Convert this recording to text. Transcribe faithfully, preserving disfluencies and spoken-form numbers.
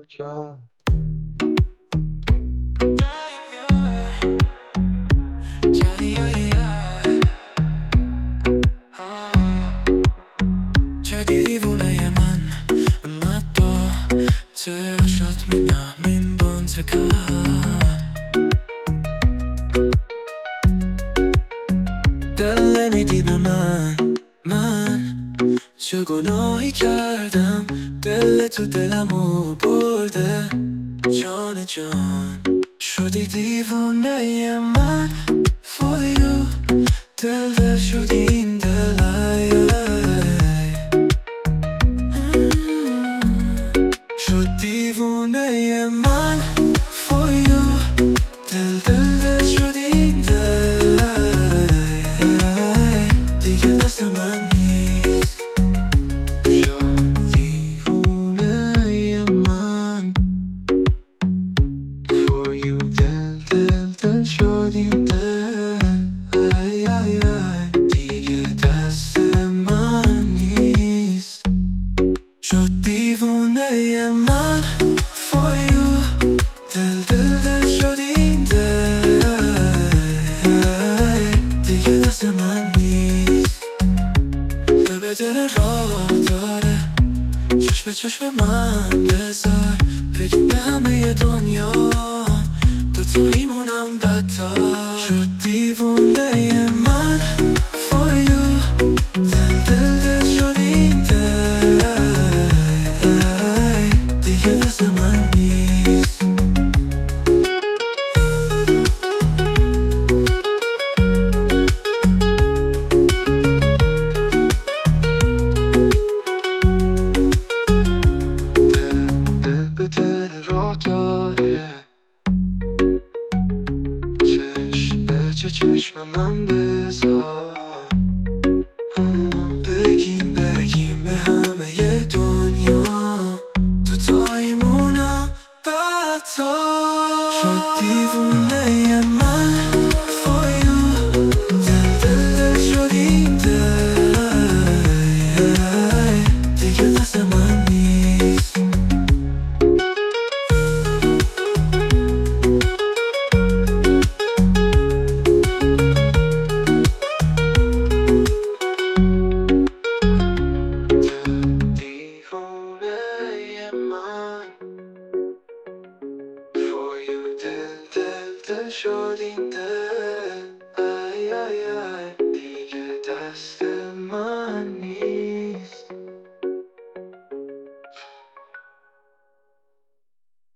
کجا چه دیوونه من مدو چشات میدم این بانتکا دل نمیدی به من من چه گناهی کردم دل تو دلمو برده جان جان شدی دیوونه من for you دل دل شدی این دل ای ای. شد دیوونه من for you دل دل دل شدی این دل ای ای. دیگه دست من نیست شد دیوونه من for you دل دل دل شد این دل ای ای ای. دیگه دست من نیست شد دیوونه من for you دل دل دل شد این دل ای ای. دیگه دست من نیست دل به دل راه داره چشم به چشم من بذار بگیم به همه دنیا دو تویمونم بدتر شد دیوونه من for you دل دل دل شد این دل ای ای. دیگه دست من نیست دل به دل راه داره چشم به چه چشم من بذار بگیم بگیم به همه دنیا تو تایمونم بدتر شد دیوونه من for you دل دل دل شد این دل ای ای. دیگه دست من نیست دیوونه من for you دل دل دل شد این